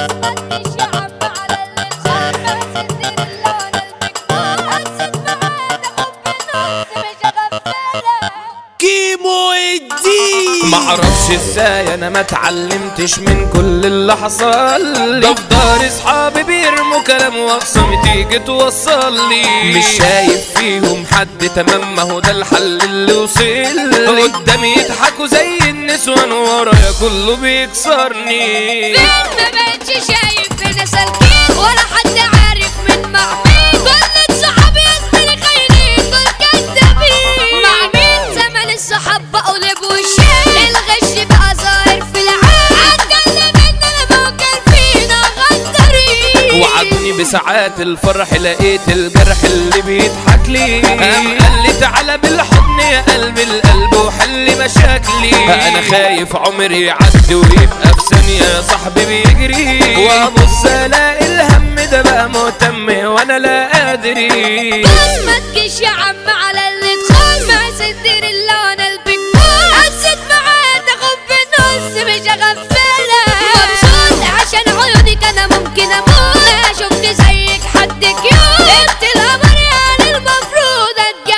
معرفش ازاي انا ما اتعلمتش من كل اللي حصل لي. ده في دار اصحابي بيرموا كلام وصم تيجي توصل لي. مش شايف فيهم حد تمام، ما هو ده الحل اللي وصل لي. قدامي يضحكوا زي النسوان ورايا كله بيكسرني. فين ما بقتش شايف فينا سالكين ولا حد عارف من مع مين. كل صحابي يا زميلي خاينين دول كدابين. مع مين زمن الصحاب بقوا لبوا الشين. الغش بقى ظاهر في العين. اتكلم ان انا موكل فينا غدارين. وعدوني بساعات الفرح لقيت الجرح اللي بيضحك لي. قام قال لي تعالى بالحضن يا قلب القلب وحل مشاكلي. انا خايف عمري يعدي ويبقى في ثانية يا صاحبي بيجري. وابص الاقي الهم ده بقى مهتم وانا لا قادري. بس ما تجيش يا عم على اللي تخون. ما صدر الا وانا البكون. حسيت معاه تاخد بالنص مش هغفلك. مبسوط عشان عيونك انا ممكن اموت. ما شفت زيك حد كيوت. انت القمر يعني المفروض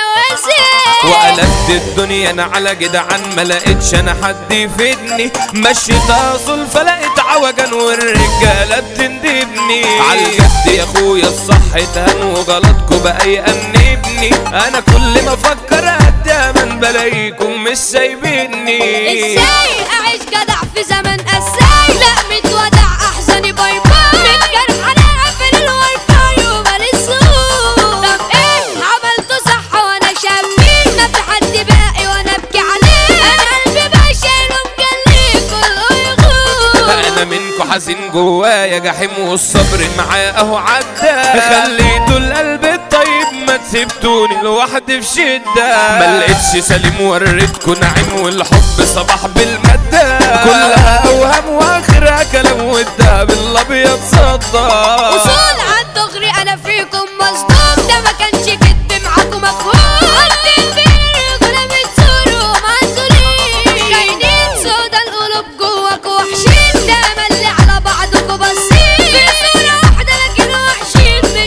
اتجوزك. وقلبت الدنيا انا على جدعان ما لقيتش انا حد يفيدني. مشيت اصل فلقيت عوجان والرجاله بتندبني. عالجد يا اخويا الصح تهان وغلطكوا بقى يأنبني. انا كل ما افكر قد امن بلاقيكم مش سايبيني. ازاي اعيش جدع في زمن قساي. لا متودع احزاني باي باي. من جرح انا قافل الواي فاي ومالي صوت. طب ايه عملته صح وانا شابين. ما في حد باقي وانا ابكي عليه. انا قلبي بقى شايله مجليه كله يغور. انا منكو حزين جوايا جحيم والصبر معاه اهو عدى. خليتوا القلب الطيب ما تسيبتوني لوحدي في شده. ما لقيتش سليم وريتكوا نعيم والحب صباح بالماده. كلها اوهام واخرها كلام والدهب الابيض صدى. وصول عالدغري انا فيكم مصدوم. ده ما كانش كدب معاكم مفهوم. قدم بين الرجوله بتصوروا معزولين. خاينين سودا القلوب جواكوا وحشين. ده ملي على بعضكوا باصين. في صوره واحده لكن وحشين مش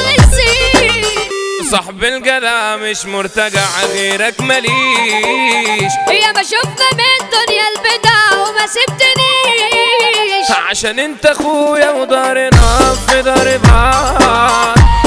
مخلصين. صاحب الجدع مش مرتجع غيرك ماليش. يا ما شفنا من الدنيا البدع وما سبتنيش. عشان انت اخويا ودارنا في دار بعض.